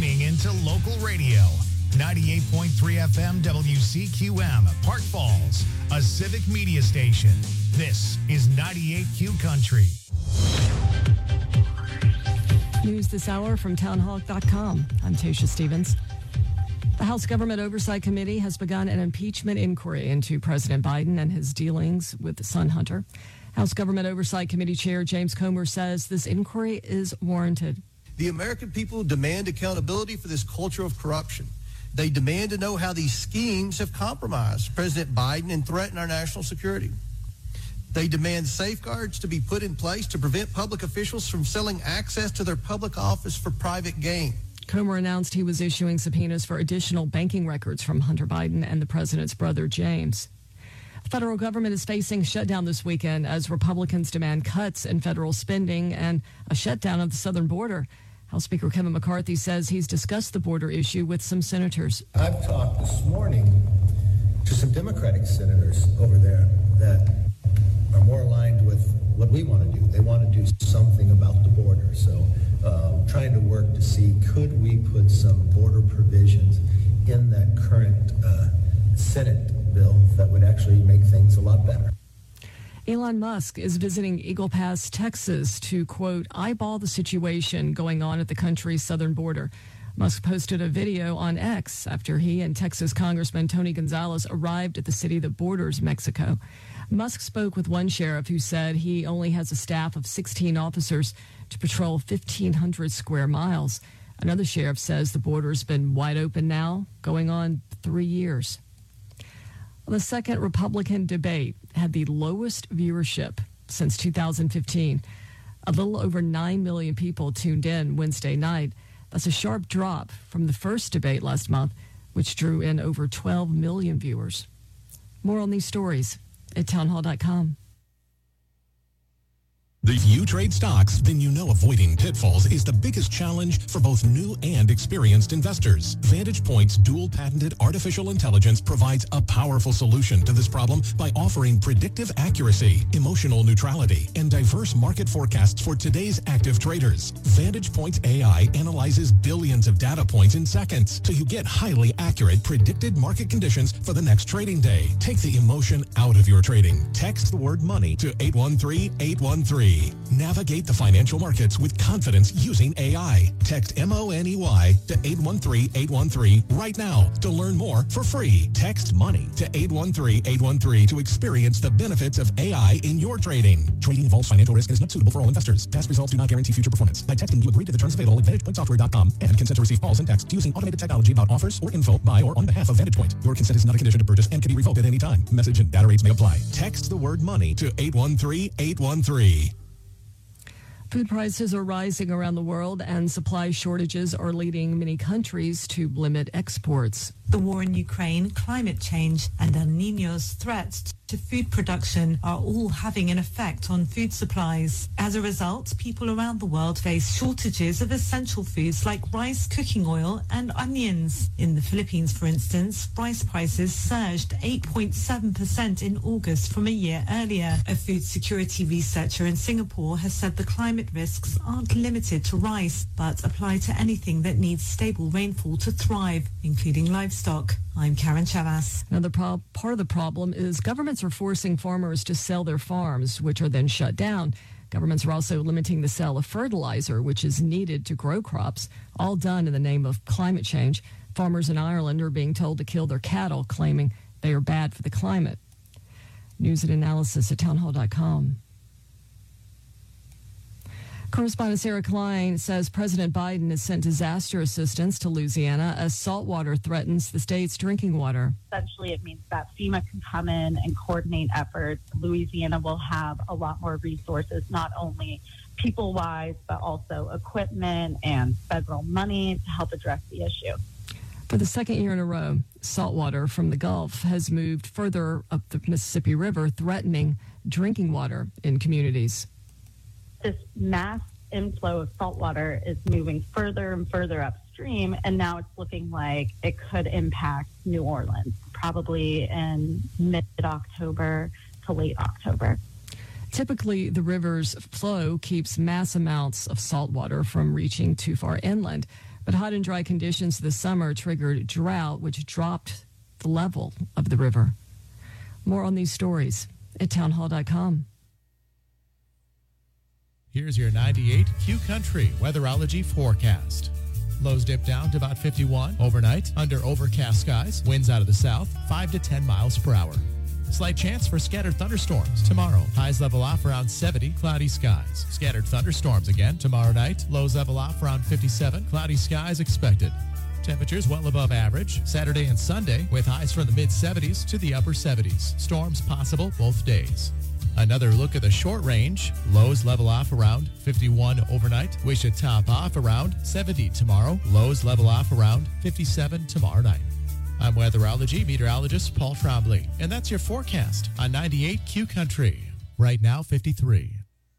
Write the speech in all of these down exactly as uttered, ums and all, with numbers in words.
tuning into local radio. ninety-eight point three F M W C Q M, Park Falls, a civic media station. This is ninety-eight Q Country. News this hour from townhall dot com. I'm Tasha Stevens. The House Government Oversight Committee has begun an impeachment inquiry into President Biden and his dealings with son Hunter. House Government Oversight Committee Chair James Comer says this inquiry is warranted. The American people demand accountability for this culture of corruption. They demand to know how these schemes have compromised President Biden and threatened our national security. They demand safeguards to be put in place to prevent public officials from selling access to their public office for private gain. Comer announced he was issuing subpoenas for additional banking records from Hunter Biden and the president's brother, James. The federal government is facing shutdown this weekend as Republicans demand cuts in federal spending and a shutdown of the southern border. House Speaker Kevin McCarthy says he's discussed the border issue with some senators. I've talked this morning to some Democratic senators over there that are more aligned with what we want to do. They want to do something about the border. So uh, trying to work to see, could we put some border provisions in that current uh, Senate bill that would actually make things a lot better. Elon Musk is visiting Eagle Pass, Texas to, quote, eyeball the situation going on at the country's southern border. Musk posted a video on X after he and Texas Congressman Tony Gonzalez arrived at the city that borders Mexico. Musk spoke with one sheriff who said he only has a staff of sixteen officers to patrol fifteen hundred square miles. Another sheriff says the border's been wide open now, going on three years. The second Republican debate had the lowest viewership since two thousand fifteen. A little over nine million people tuned in Wednesday night. That's a sharp drop from the first debate last month, which drew in over twelve million viewers. More on these stories at townhall dot com. If you trade stocks, then you know avoiding pitfalls is the biggest challenge for both new and experienced investors. Vantage Point's dual-patented artificial intelligence provides a powerful solution to this problem by offering predictive accuracy, emotional neutrality, and diverse market forecasts for today's active traders. Vantage Point's A I analyzes billions of data points in seconds, so you get highly accurate predicted market conditions for the next trading day. Take the emotion out of your trading. Text the word money to eight one three eight one three. Navigate the financial markets with confidence using A I. Text M O N E Y to eight one three eight one three right now to learn more for free. Text money to eight one three eight one three to experience the benefits of A I in your trading. Trading involves financial risk and is not suitable for all investors. Past results do not guarantee future performance. By texting, you agree to the terms available at vantage point software dot com and consent to receive calls and texts using automated technology about offers or info by or on behalf of Vantage Point. Your consent is not a condition to purchase and can be revoked at any time. Message and data rates may apply. Text the word money to eight one three eight one three. Food prices are rising around the world, and supply shortages are leading many countries to limit exports. The war in Ukraine, climate change, and El Niño's threats to food production are all having an effect on food supplies. As a result, people around the world face shortages of essential foods like rice, cooking oil, and onions. In the Philippines, for instance, rice prices surged eight point seven percent in August from a year earlier. A food security researcher in Singapore has said the climate risks aren't limited to rice, but apply to anything that needs stable rainfall to thrive, including livestock. I'm Karen Chavas. Another pro- part of the problem is governments are forcing farmers to sell their farms, which are then shut down. Governments are also limiting the sale of fertilizer, which is needed to grow crops, all done in the name of climate change. Farmers in Ireland are being told to kill their cattle, claiming they are bad for the climate. News and analysis at townhall dot com. Correspondent Sarah Klein says President Biden has sent disaster assistance to Louisiana as saltwater threatens the state's drinking water. Essentially, it means that FEMA can come in and coordinate efforts. Louisiana will have a lot more resources, not only people-wise, but also equipment and federal money to help address the issue. For the second year in a row, saltwater from the Gulf has moved further up the Mississippi River, threatening drinking water in communities. This mass inflow of saltwater is moving further and further upstream, and now it's looking like it could impact New Orleans, probably in mid-October to late October. Typically, the river's flow keeps mass amounts of saltwater from reaching too far inland. But hot and dry conditions this summer triggered drought, which dropped the level of the river. More on these stories at townhall dot com. Here's your ninety-eight Q Country weatherology forecast. Lows dip down to about fifty-one overnight under overcast skies. Winds out of the south, five to ten miles per hour. Slight chance for scattered thunderstorms tomorrow. Highs level off around seventy, cloudy skies. Scattered thunderstorms again tomorrow night. Lows level off around fifty-seven, cloudy skies expected. Temperatures well above average Saturday and Sunday with highs from the mid seventies to the upper seventies. Storms possible both days. Another look at the short range. Lows level off around fifty-one overnight. We should top off around seventy tomorrow. Lows level off around fifty-seven tomorrow night. I'm weatherology meteorologist Paul Trombley, and that's your forecast on ninety-eight Q Country. Right now, fifty-three.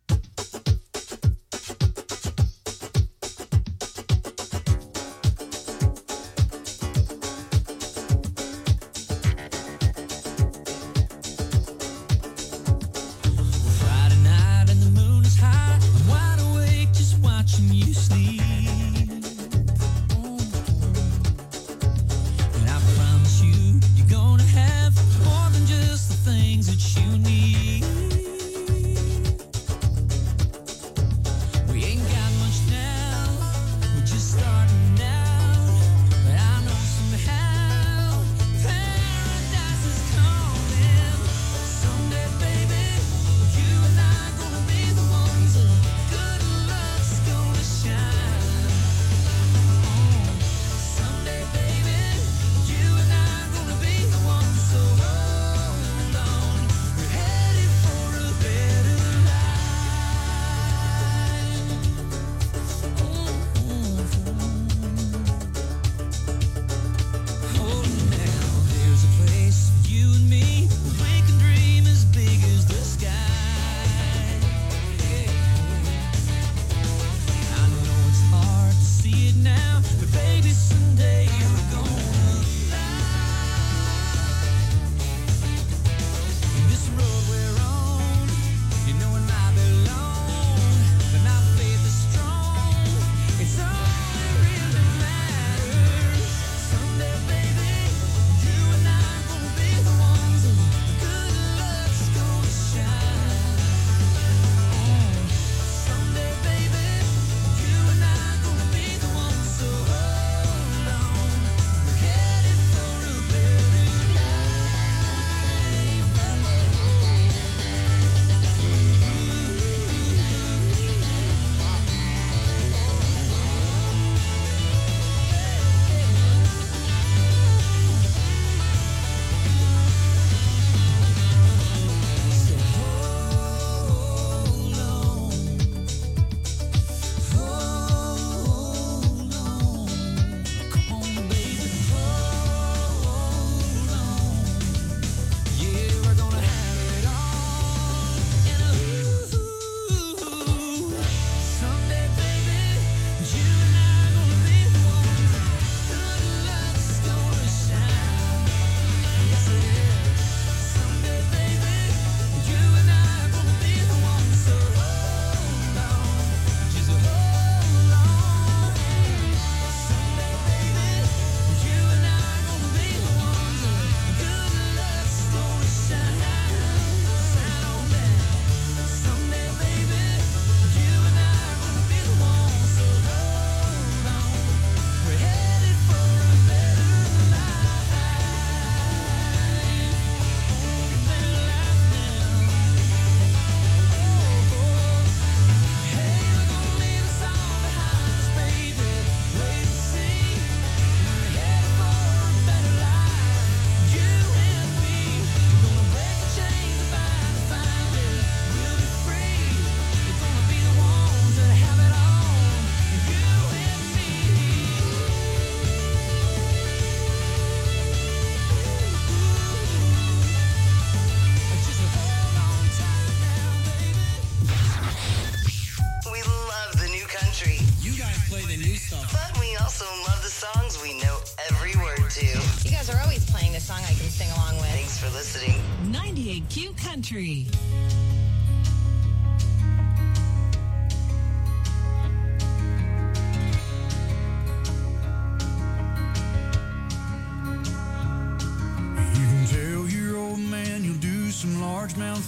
ninety-eight Q Country.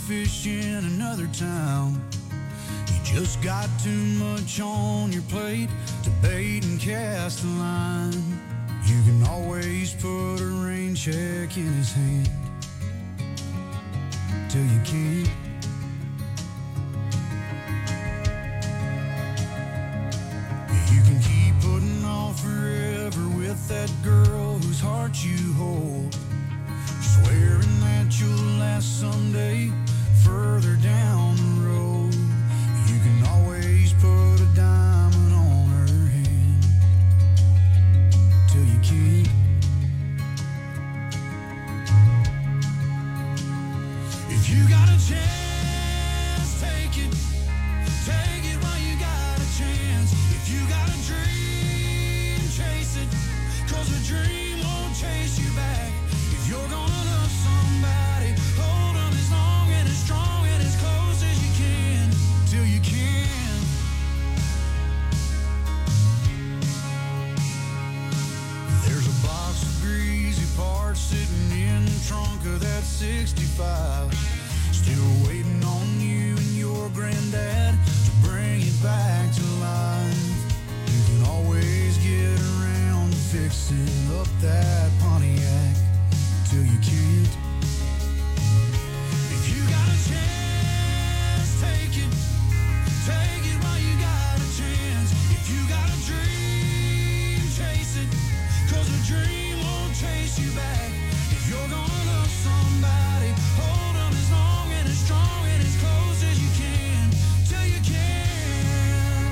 fish in another town. You just got too much on your plate to bait and cast a line. You can always put a rain check in his hand till you can't. You can keep putting off forever with that girl whose heart you hold, swearing that you'll last someday further down the road. You can always put a diamond on her hand till you can't. If you got a chance, take it. Take it while you got a chance. If you got a dream, chase it. Cause a dream won't chase you back. If you're gonna love somebody, hold on as long and as strong and as close as you can till you can. There's a box of greasy parts sitting in the trunk of that sixty-five, still waiting on you and your granddad to bring it back to life. You can always get around to fixing up that Pontiac till you can't. If you got a chance, take it. Take it while you got a chance. If you got a dream, chase it. Cause a dream won't chase you back. If you're gonna love somebody, hold on as long and as strong and as close as you can till you can't.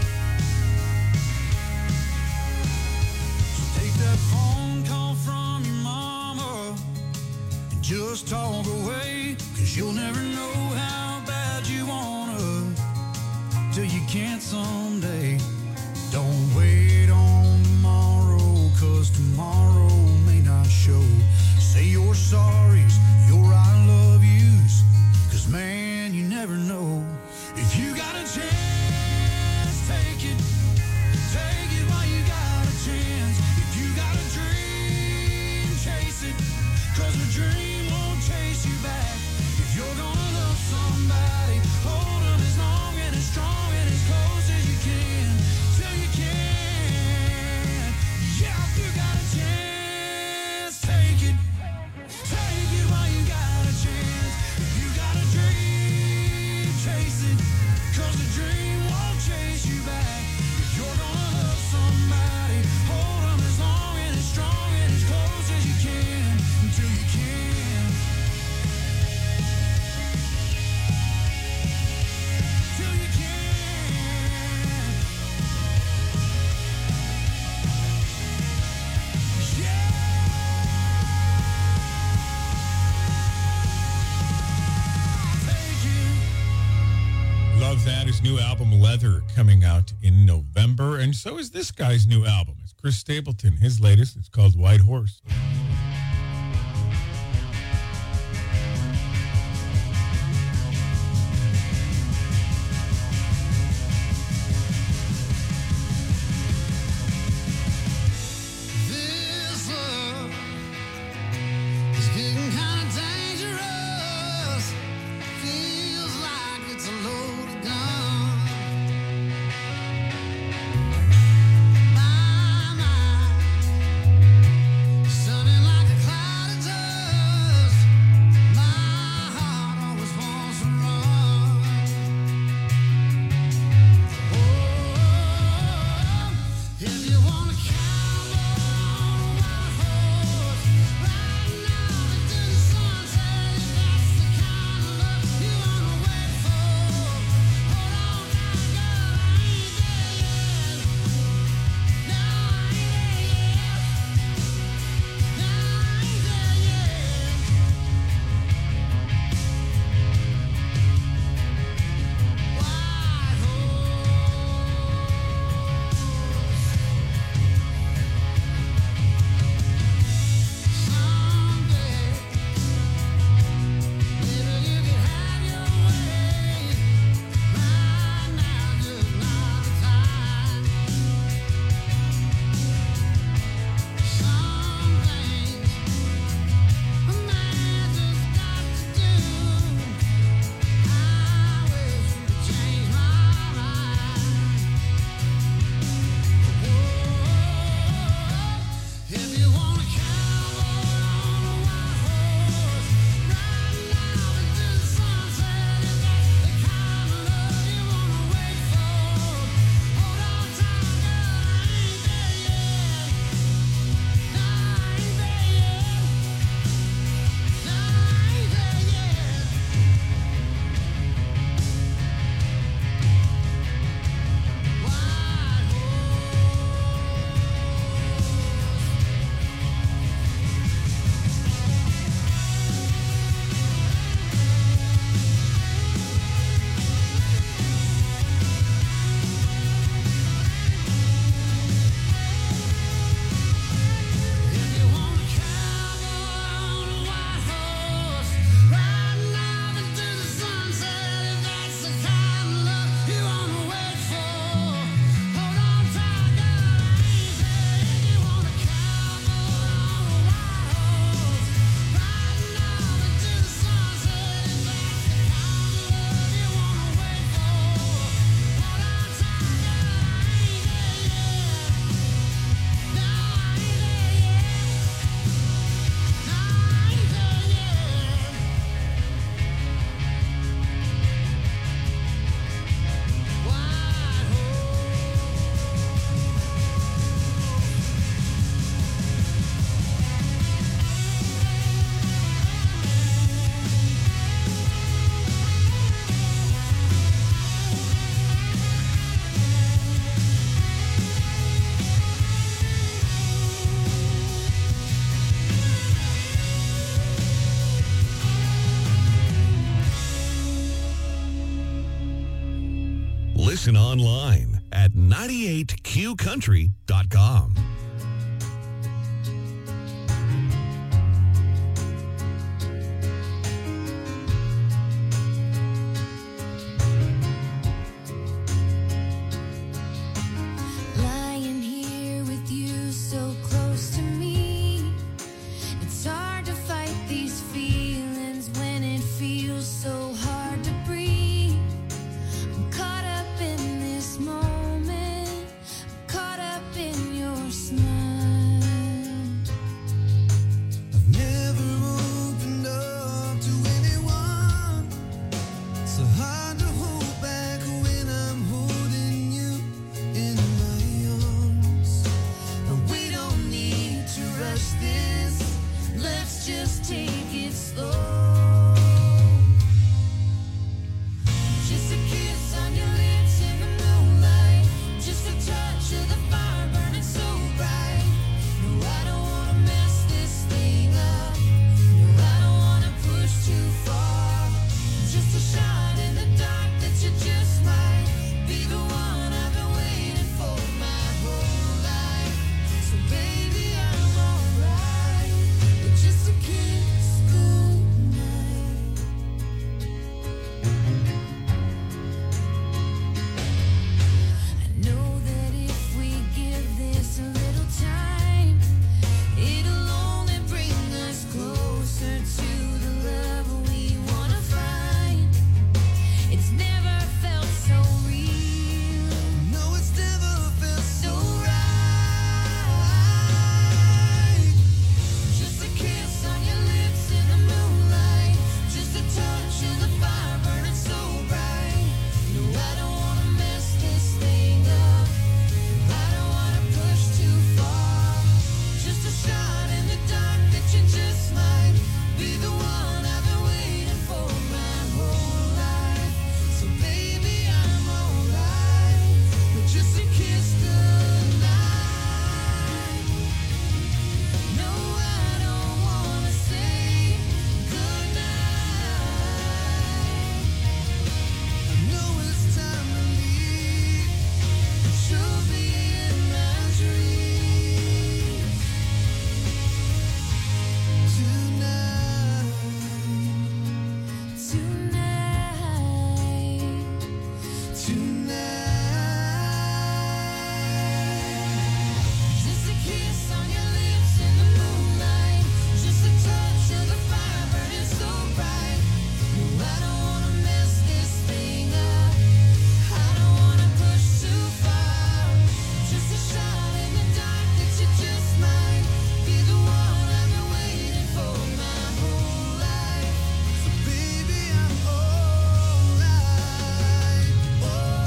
So take that phone call from your mama and just talk away, cause you'll never know how bad you wanna till you can't someday. Don't wait on tomorrow, cause tomorrow may not show. Say your sorries, your I love yous, cause man, you never know. If you got a chance, take it. Take it while you got a chance. If you got a dream, chase it. Cause a dream won't chase you back. If you're gonna love somebody, hold on as long and as strong and as close as you can till you can. Yeah, if you got a chance, take it. Take it while you got a chance. If you got a dream, chase it. Cause the dream won't chase you back. If you're gonna love somebody, hold on as long and as strong and as close as you can until you can. Till you can. Yeah. Take it. Love that. His new album, Leather, coming out in November. And so is this guy's new album. It's Chris Stapleton. His latest, it's called White Horse. This love is getting kind of dangerous. Feels like it's a loaded gun. My, my, son online at ninety-eight q country dot com. Lying here with you so close to me, it's hard to fight these feelings when it feels so hard to breathe. I'm caught up in this moment, caught up in your smile. I've never opened up to anyone. So hard to hold back when I'm holding you in my arms. But we don't need to rush this, let's just take it slow. Just a kiss on your lips in the moonlight, just a touch of the fire burning so bright. No, I don't wanna mess this thing up, no, I don't wanna push too far. Just a shot in the dark that you just might be the one I've been waiting for my whole life. So baby, I'm alright with just a kiss goodnight. I know that if we give this a little time, it'll only bring us closer to the love we wanna find. It's never felt so real. No, it's never felt So so right. Just a kiss on your lips in the moonlight, just a touch of the fire burning so bright. No, I don't wanna mess this thing up, I don't wanna push too far. Just a shot in the dark that you just might be the one I've been waiting for my whole life. So baby, I'm alright with just a kiss goodnight. No, I don't wanna say goodnight. I know it's time to leave, but you'll be in my dreams tonight. Tonight, Tonight. just a kiss on your lips in the moonlight, just a touch of the fire burning so bright. No, I don't wanna mess this thing up, I don't wanna push too far. Just a shot in the dark that you just might be the one I've been waiting for my whole life. So baby, I'm alright. Oh,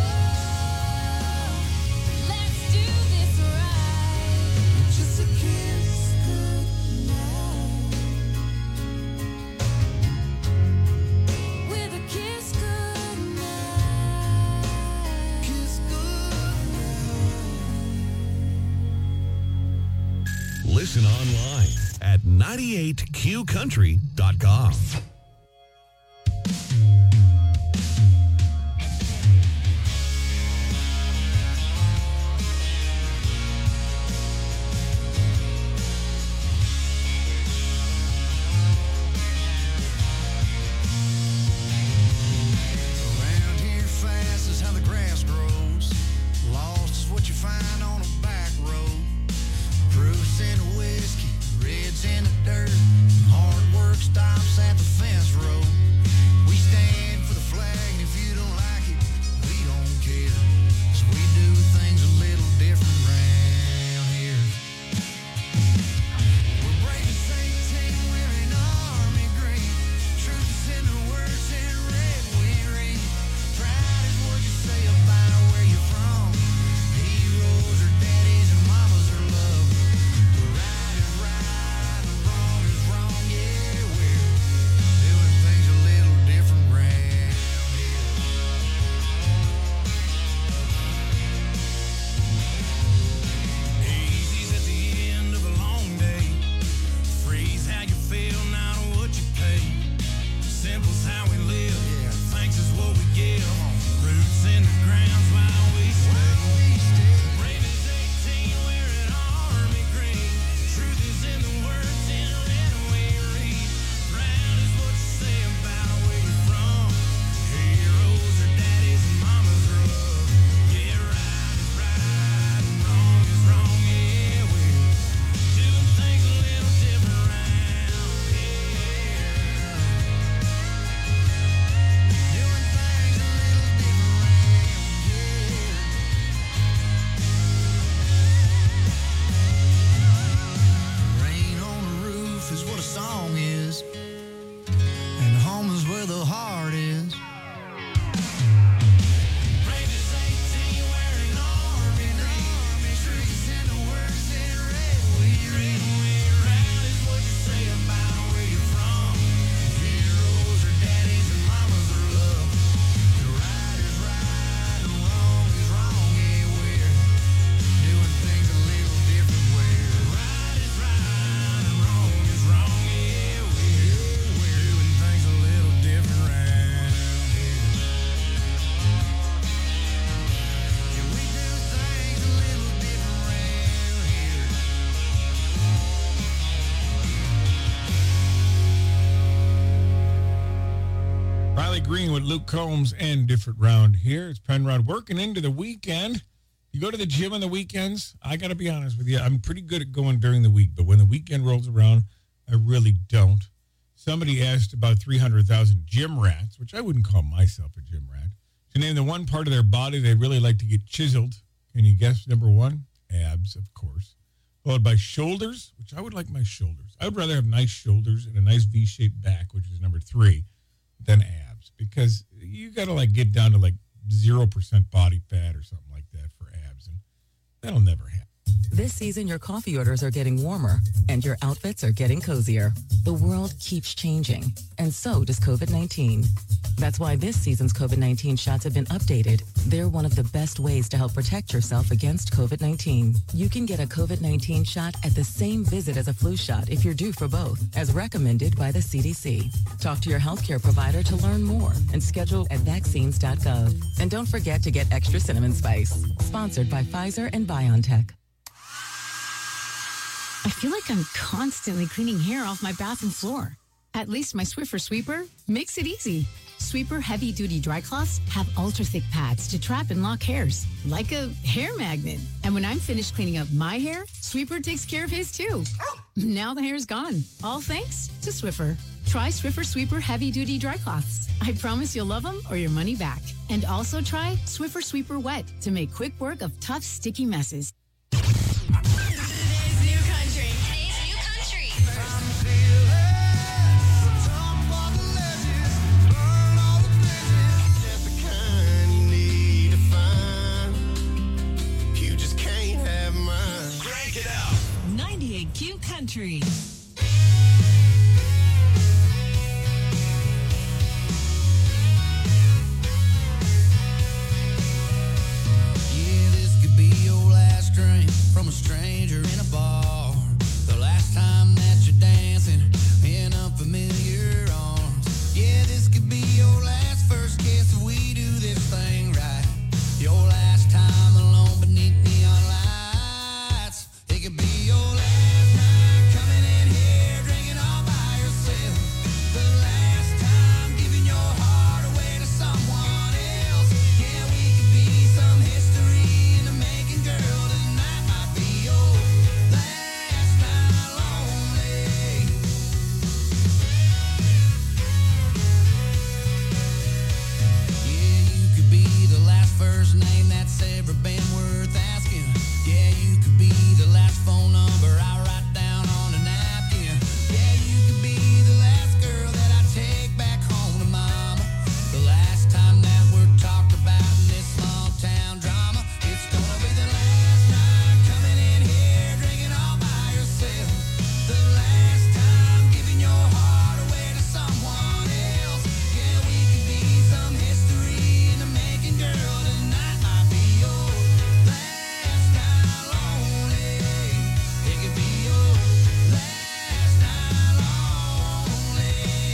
let's do this right. Just a kiss goodnight. With a kiss goodnight. Kiss goodnight. Listen online at ninety-eight q country dot com. Around here fast is how the grass grows. Lost is what you find on a back road. Proofs in the whiskey, reds in the dirt. Hard work stops at the fence. Green with Luke Combs and Different Round here. It's Penrod working into the weekend. You go to the gym on the weekends? I got to be honest with you. I'm pretty good at going during the week, but when the weekend rolls around, I really don't. Somebody asked about three hundred thousand gym rats, which I wouldn't call myself a gym rat, to name the one part of their body they really like to get chiseled. Can you guess number one? Abs, of course. Followed by shoulders, which I would like my shoulders. I would rather have nice shoulders and a nice V-shaped back, which is number three, than abs. Because you got to like get down to like zero percent body fat or something like that for abs. And that'll never happen. This season, your coffee orders are getting warmer and your outfits are getting cozier. The world keeps changing, and so does COVID nineteen. That's why this season's COVID nineteen shots have been updated. They're one of the best ways to help protect yourself against COVID nineteen. You can get a COVID nineteen shot at the same visit as a flu shot if you're due for both, as recommended by the C D C. Talk to your healthcare provider to learn more and schedule at vaccines dot gov. And don't forget to get extra cinnamon spice. Sponsored by Pfizer and BioNTech. I feel like I'm constantly cleaning hair off my bathroom floor. At least my Swiffer Sweeper makes it easy. Sweeper heavy-duty dry cloths have ultra-thick pads to trap and lock hairs, like a hair magnet. And when I'm finished cleaning up my hair, Sweeper takes care of his too. Now the hair's gone, all thanks to Swiffer. Try Swiffer Sweeper heavy-duty dry cloths. I promise you'll love them or your money back. And also try Swiffer Sweeper Wet to make quick work of tough, sticky messes. ninety-eight Q Country. Yeah, this could be your last drink from a stranger in a bar. The last time that you're dancing in unfamiliar arms. Yeah, this could be your last first kiss if we do this thing right. Your last time alone beneath neon lights. It could be your last night coming in here drinking all by yourself. The last time giving your heart away to someone else. Yeah, we could be some history in the making, girl. Tonight might be your last night lonely. Yeah, you could be the last first name that's ever been worth asking. Yeah, you could be the last phone number I write down on a napkin. Yeah, you could be the last girl that I take back home to mama. The last time that we're talked about in this small town drama. It's gonna be the last night coming in here drinking all by yourself. The last time giving your heart away to someone else. Yeah, we could be some history in the making, girl. Tonight might be your last night lonely. It could be your last night lonely.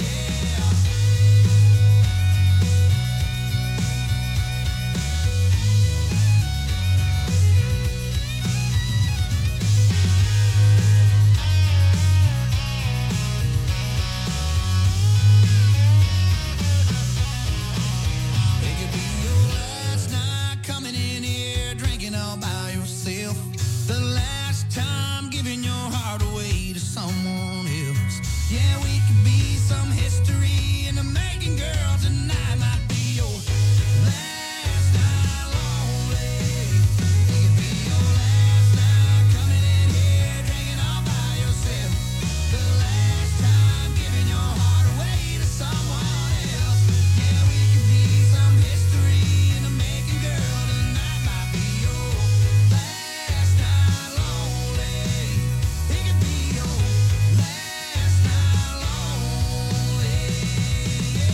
It could be your last night coming in here drinking all by yourself. The last time giving your heart away to someone else. Yeah, we could be some history in the making, girl. Tonight might be your last night lonely. It could be your last night coming in here drinking all by yourself. The last time giving your heart away to someone else. Yeah, we could be some history in the making, girl. Tonight might be your last night lonely. It could be your last night lonely. Yeah.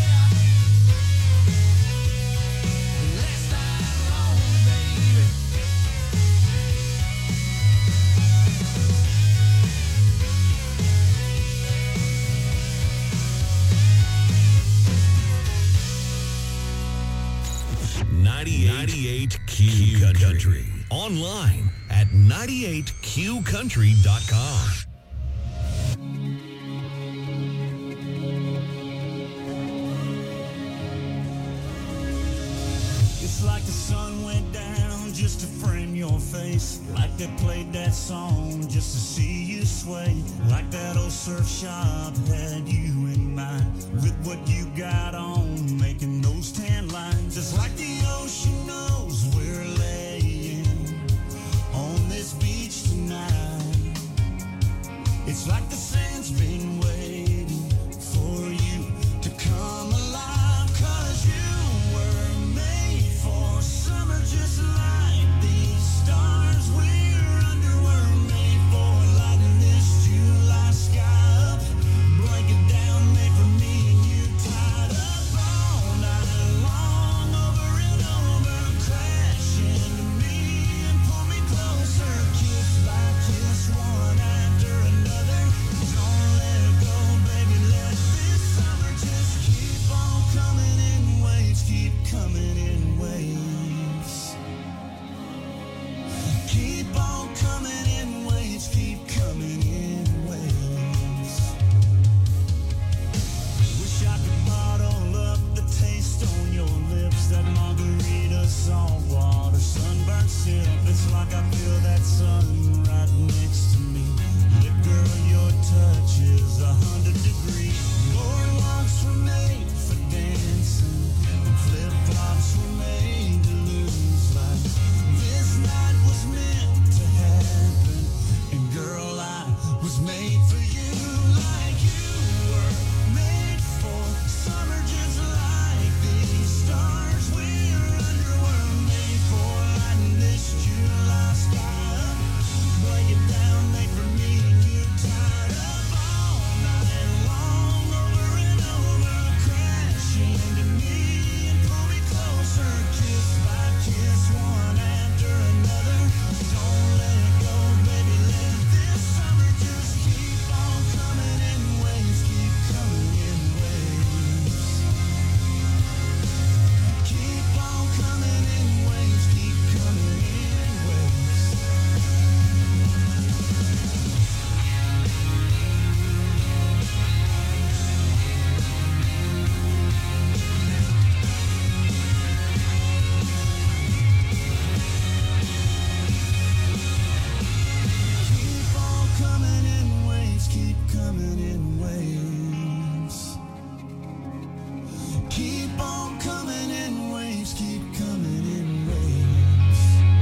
Last night lonely, baby. ninety-eight Q Country. Online at ninety-eight Q country dot com. just to frame your face. Like they played that song just to see you sway. Like that old surf shop had you in mind. With what you got on, making those tan lines. Just like the ocean knows we're laying on this beach tonight. It's like the sand's been waiting for you to come alive. Cause you were made for summer just like these stars we're under were made for. Lighting this July sky up, blanket down made for me and you, tied up all night long, over and over. Crash into me and pull me closer, kiss by kiss, one after another. Don't let go, baby, let this summer just keep on coming in waves, keep coming in waves. Keep on coming in waves, keep coming in waves. Wish I could bottle up the taste on your lips, that margarita, salt water, sunburnt sip. It's like I feel that sun right next to me. Lip, girl, your touch is a hundred degrees. Boardwalks were made for dancing, and flip-flops were made to lose life. This night was meant to happen, and girl, I was made for you. Like you were made for summer just like these stars we're under were made for. Lighting this July sky up, blanket down made for me and you, tied up all night long, over and over. Crash into me and pull me closer, kiss by kiss, one after another. Don't let go, baby, let this summer just keep on coming in waves, keep coming in waves. Keep on coming in waves, keep coming in waves. Keep on coming in waves, keep coming in waves. Keep on coming in waves, keep coming in waves.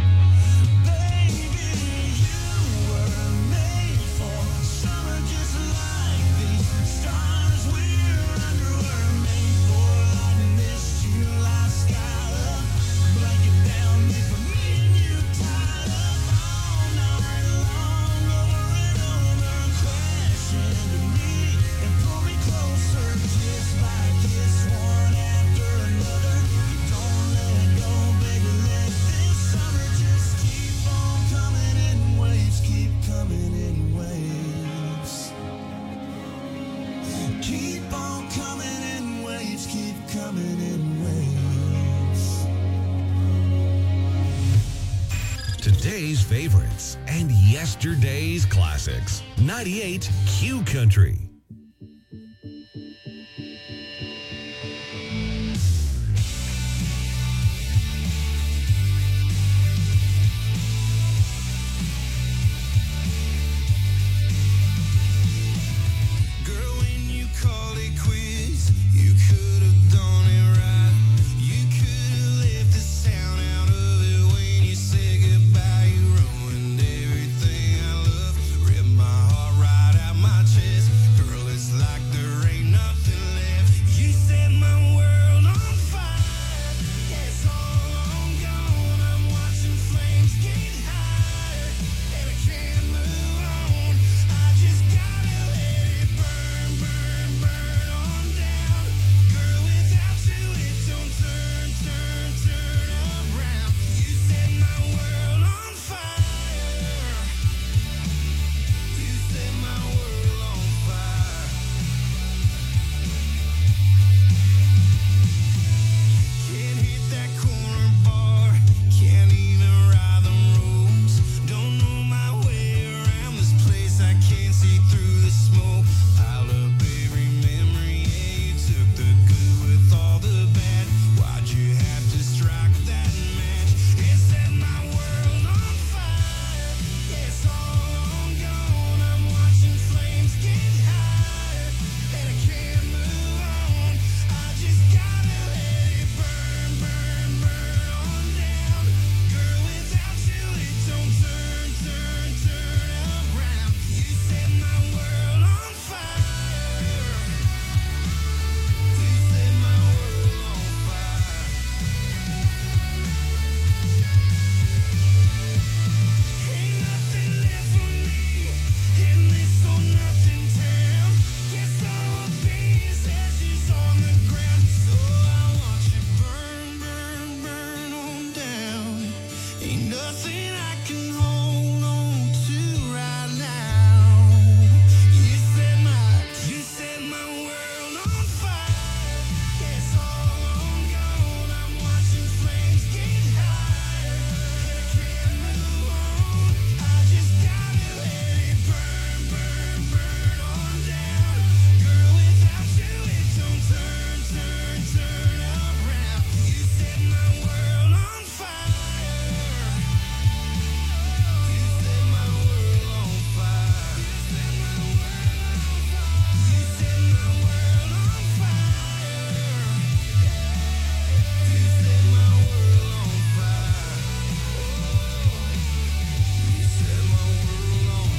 Baby, you were made for summer just like these stars we're under were made for. Lighting this July sky up, blanket down made for me and you, tied up all night long, over and over. Crash into me and pull me closer, kiss by kiss, one after another. Don't let go, baby, let this summer just keep on coming in waves, keep coming in waves. Keep on coming in waves, keep coming in waves. Today's favorites and yesterday's classics. ninety-eight Q Country. Girl, when you called it quits, you could have done it right. You could have left the sound out of it when you said goodbye. You ruined everything I love, ripped my heart right out my chest. Girl, nothing I can hold on to right now. You set my, you set my world on fire. It's all on gone. I'm watching flames get higher. I can't move on. I just gotta let it burn, burn, burn on down. Girl, without you, it don't turn, turn, turn around. You set my world on fire. You set my world on fire. You set my world on fire. You set my world on fire. You set my world on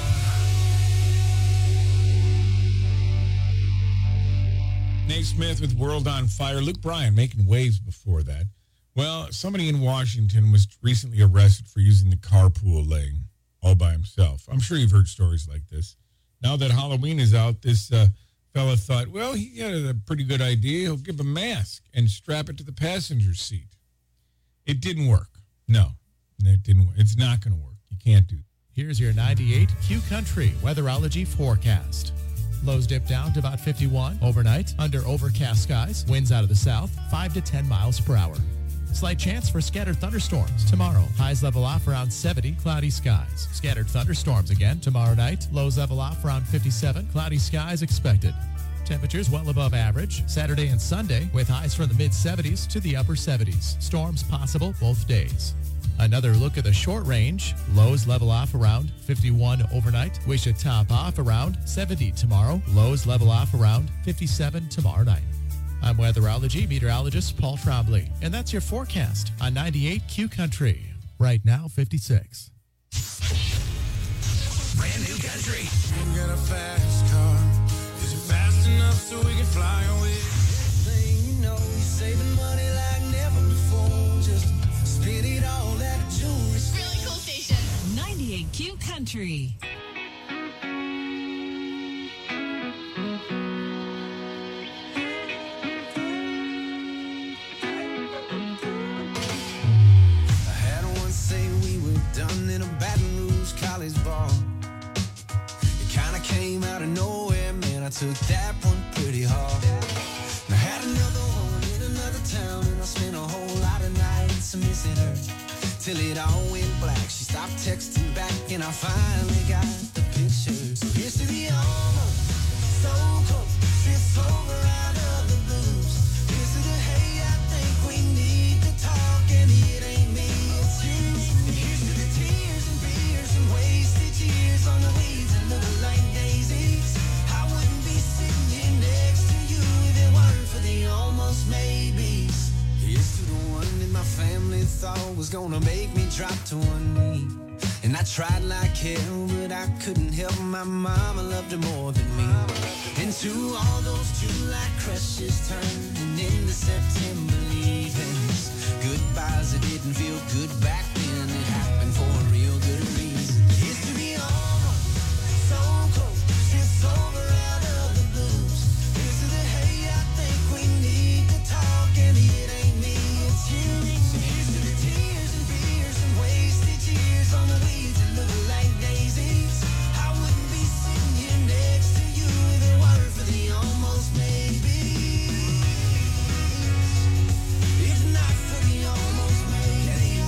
fire. Nate Smith with World on Fire. Luke Bryan making waves before that. Well, somebody in Washington was recently arrested for using the carpool lane all by himself. I'm sure you've heard stories like this. Now that Halloween is out, this uh, fella thought, well, he had a pretty good idea. He'll give a mask and strap it to the passenger seat. It didn't work. No, it didn't work. It's not going to work. You can't do that. Here's your ninety-eight Q Country weatherology forecast. Lows dip down to about fifty-one overnight under overcast skies. Winds out of the south, five to ten miles per hour. Slight chance for scattered thunderstorms tomorrow. Highs level off around seventy, cloudy skies. Scattered thunderstorms again tomorrow night. Lows level off around fifty-seven, cloudy skies expected. Temperatures well above average Saturday and Sunday with highs from the mid seventies to the upper seventies. Storms possible both days. Another look at the short range. Lows level off around fifty-one overnight. We should top off around seventy tomorrow. Lows level off around fifty-seven tomorrow night. I'm weatherology meteorologist Paul Trombley, and that's your forecast on ninety-eight Q Country. Right now, fifty-six. Brand new country. You got a fast car. Is it fast enough so we can fly away? Thing you know, you're saving money like never before. Just spit it all at a jewelry. Really cool station. ninety-eight Q Country. I had one say we were done in a Baton Rouge college bar. It kind of came out of nowhere, man. I took that one pretty hard. And I had another one in another town, and I spent a whole lot of nights missing her. Till it all went black. She stopped texting back, and I finally got the picture. So here's to the almost so close. It's over out of the blues. Here's to the hey, I think we need to talk, and it ain't me, it's you. And here's to the tears and beers and wasted years on the weeds that look like daisies. I wouldn't be sitting here next to you if it weren't for the almost maybes. Here's to the one that my family thought was gonna make me drop to one knee. And I tried like hell, but I couldn't help. My mama loved her more than me. And to all those July crushes turning into September leavings. Goodbyes that didn't feel good back then. It happened for a real good reason. Here's to the almost so close. It's over out of the blues. Here's to the hey, I think we need to talk, and it ain't me, it's you. So here's to the tears and beers and wasted years on the weeds that look like daisies. I wouldn't be sitting here next to you if it weren't for the almost maybes. If not for the almost maybes.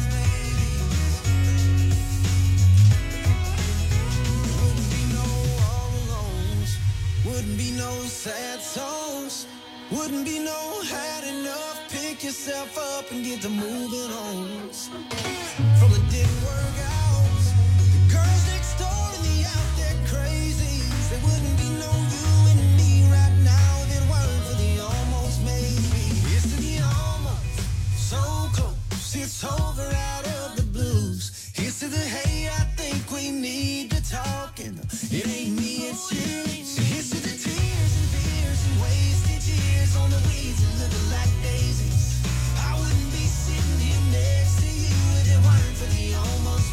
Wouldn't be no all alones. Wouldn't be no sad songs. Wouldn't be no had enough. Pick yourself up and get to moving on. From the didn't work out. The girls next door and the out there crazies. There wouldn't be no you and me right now if it weren't for the almost maybe. It's to the almost so close. It's over out of the blues. Here's to the hey, I think we need to talk, and it ain't me, it's you. So here's to the tears and beers and wasted years on the weeds that look like daisies. I wouldn't be sitting here next to you if it weren't for the almost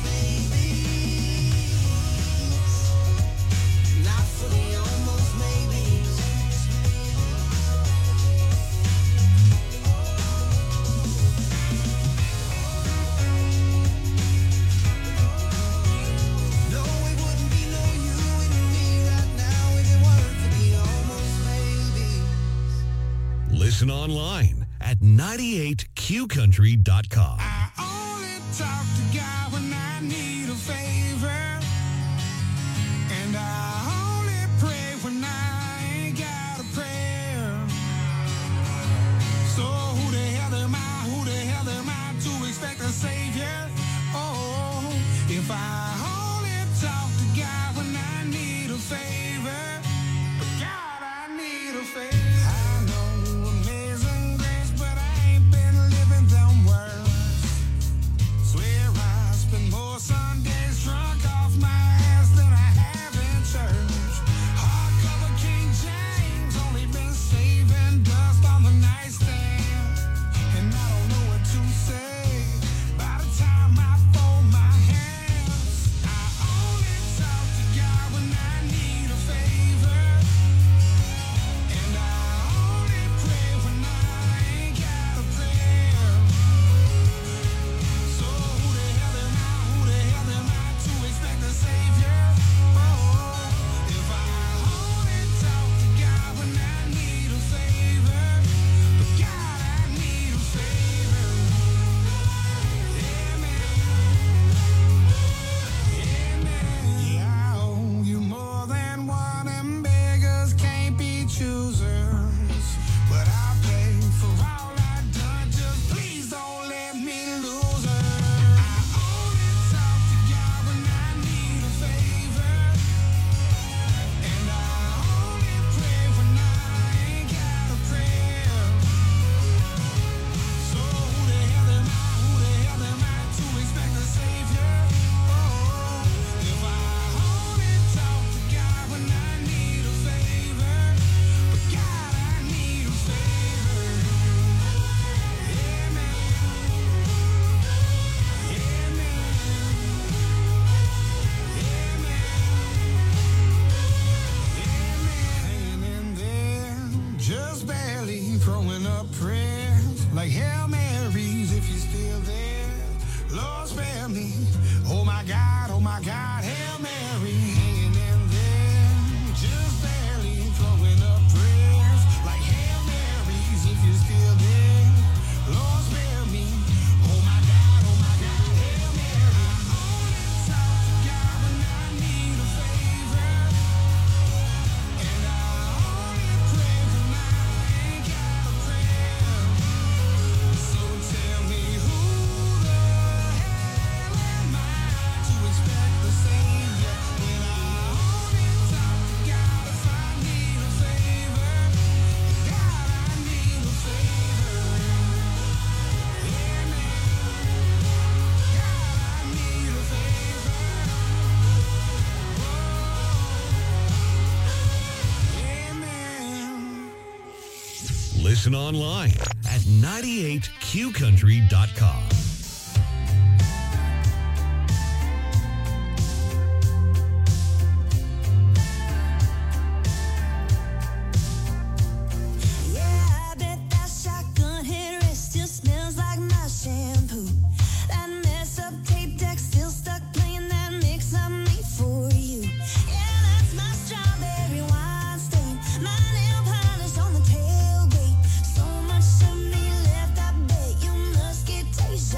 Listen online at ninety-eight q country dot com. I only talk to God when I need a favor. And I only pray when I ain't got a prayer. So who the hell am I? Who the hell am I to expect a savior? Oh, if I only talk to God when I need a favor. God, I need a favor. I know amazing grace, but I ain't been living them words. Swear I spend more Sundays drunk off my ass than I have in church. Hardcover King James, only been saving dust on the nightstand. And I don't know what to say by the time I fold my hands. I only talk to God when I need a favor. And I only pray when I ain't got a prayer. So who the hell am I? Who the hell am I to expect a savior? Oh, if I only talk to God when I need a favor. But God, I need a favor. Yeah, I owe you more than one, and beggars can't be choosers. But I'll pay for all I've done. Just please don't let me lose her. I only talk to God when I need a favor. And I only pray when I ain't got a prayer. So who the hell am I? Who the hell am I to expect a savior? Oh, if I only talk to God when I need a favor. But God, I need a favor. Yeah, man. Yeah, man. Yeah, man. Hanging in there, just barely throwing up prayers like Hail Marys if you're still there. Lord, spare me. Oh my God, oh my God, Hail Mary. Hanging in there, just barely throwing up prayers like Hail Marys if you're still there. Lord, spare me. Oh my God, oh my God, Hail Mary. I only talk to God when I need a favor. And I only pray when I ain't got a prayer. So tell me who the hell am I to expect the savior when I only talk to God if I need a favor? God, I need a favor. Yeah, man. God, I need a favor. Yeah, man. Listen online at ninety-eight q country dot com. Yeah, I bet that shotgun headrest still smells like my shampoo. That mess up tape deck still stuck playing that mix I made for you. Yeah, that's my strawberry wine stain. My nail polish on the tailgate. So much of me left, I bet you must get taste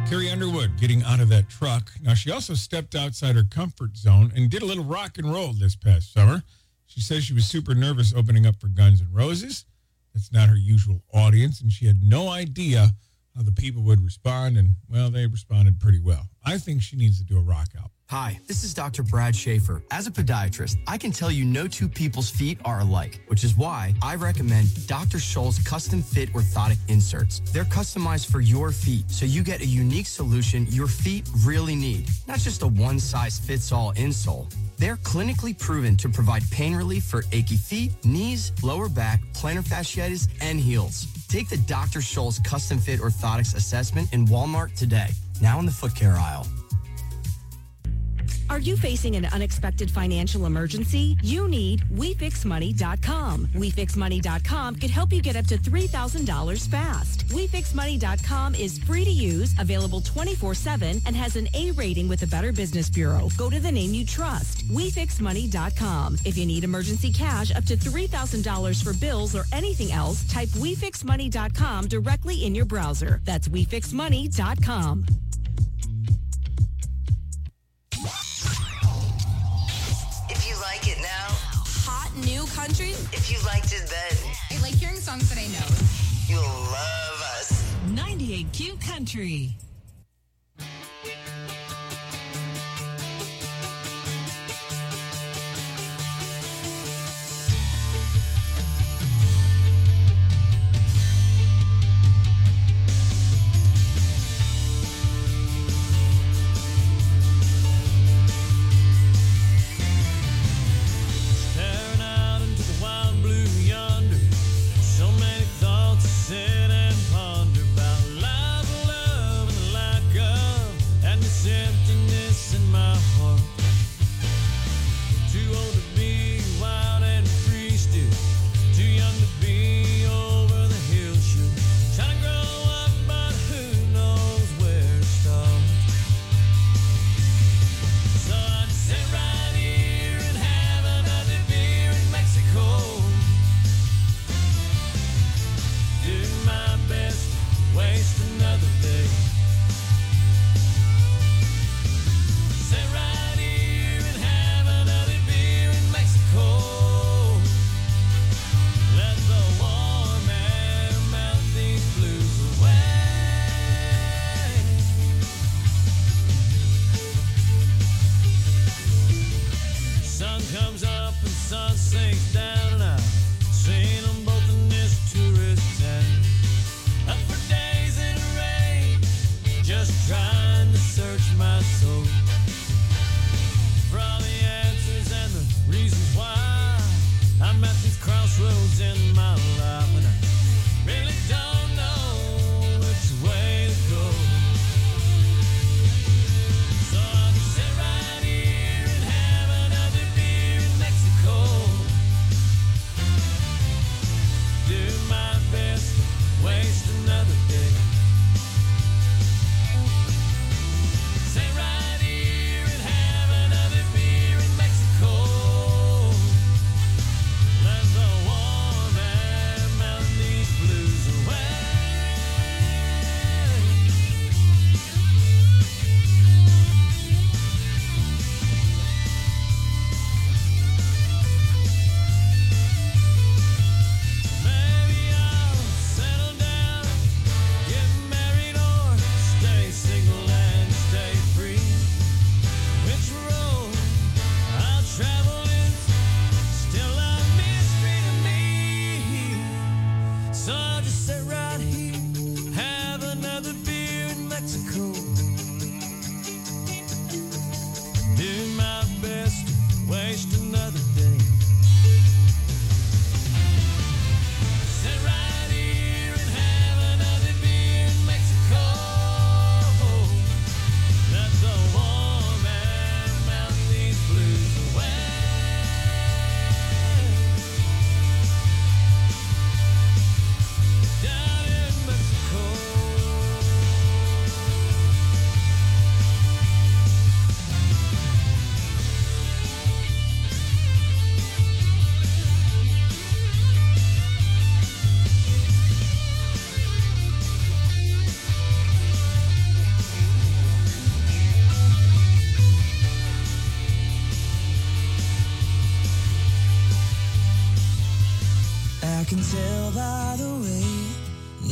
Carrie Underwood getting out of that truck. Now, she also stepped outside her comfort zone and did a little rock and roll this past summer. She says she was super nervous opening up for Guns N' Roses. That's not her usual audience, and she had no idea how the people would respond, and, well, they responded pretty well. I think she needs to do a rock album. Hi, this is Doctor Brad Schaefer. As a podiatrist, I can tell you no two people's feet are alike, which is why I recommend Doctor Scholl's custom fit orthotic inserts. They're customized for your feet, so you get a unique solution your feet really need, not just a one-size-fits-all insole. They're clinically proven to provide pain relief for achy feet, knees, lower back, plantar fasciitis, and heels. Take the Doctor Scholl's custom fit orthotics assessment in Walmart today, now in the foot care aisle. Are you facing an unexpected financial emergency? You need we fix money dot com. we fix money dot com could help you get up to three thousand dollars fast. we fix money dot com is free to use, available twenty-four seven, and has an A rating with the Better Business Bureau. Go to the name you trust, we fix money dot com. If you need emergency cash up to three thousand dollars for bills or anything else, type we fix money dot com directly in your browser. That's we fix money dot com. New country. If you liked it then. I like hearing songs that I know. You'll love us. ninety-eight Q Country.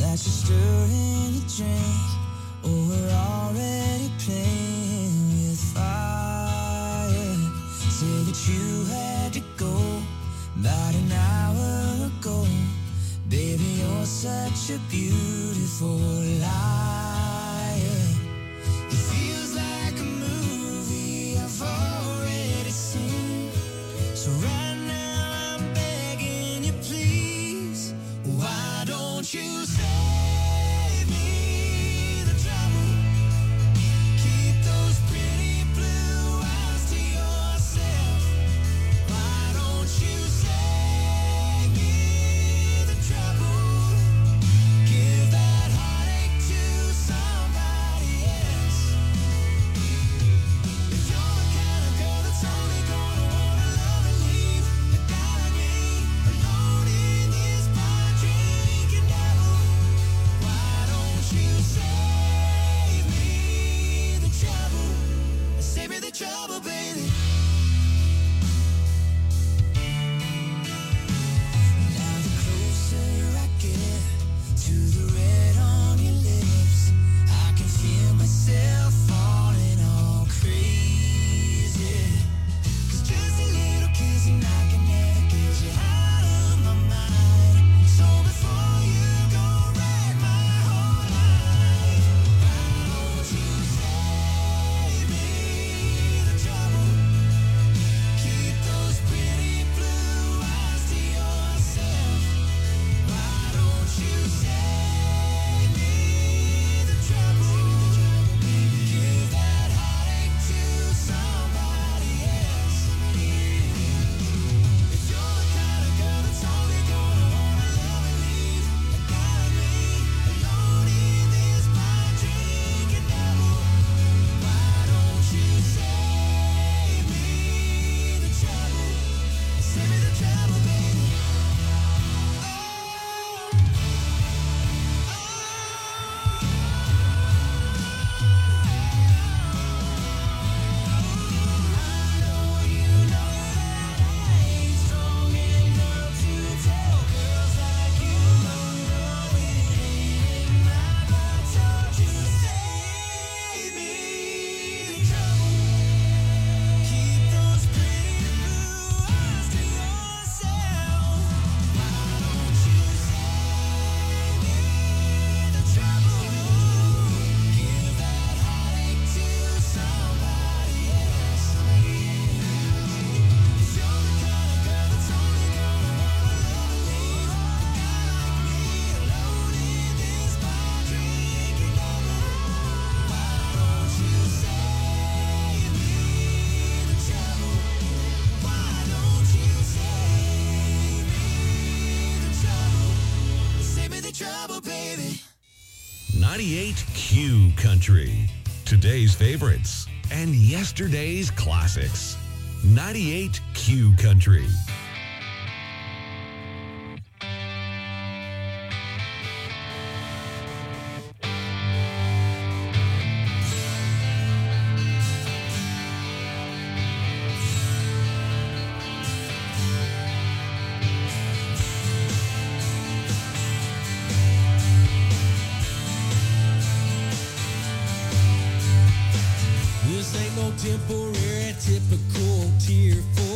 that you're stirring your drink. Oh, we're already playing with fire. Say that you had to go about an hour ago. Baby, you're such a beautiful liar. It feels like a movie I've already seen. So right now I'm begging you, please, why don't you save me the trouble? Keep those pretty blue eyes to yourself. Why don't you save me the trouble? Give that heartache to somebody else. If you're the kind of girl that's only gonna wanna love and leave a guy like me alone in this bar drinking devil, why don't you save me the trouble? Save me the trouble, baby. Now the closer I get to the red on your lips, I can feel myself falling all crazy. 'Cause just a little kiss and I can never get you out of my mind. So before you go wreck my whole life, why don't you save me the trouble? Keep those pretty blue eyes to yourself. Why don't you save me the trouble? Give that heartache to somebody else. If you're the kind of girl that's only gonna wanna love and leave a guy like me alone in this bar drinking devil, why don't you save me the trouble? Save me the trouble, baby. ninety-eight Q Country. Today's favorites and yesterday's classics. ninety-eight Q Country. This ain't no temporary, typical tier four